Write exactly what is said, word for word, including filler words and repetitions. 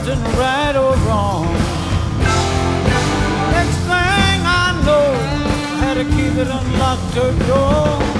wasn't right or wrong. Next thing I know, I had to keep it unlocked her door.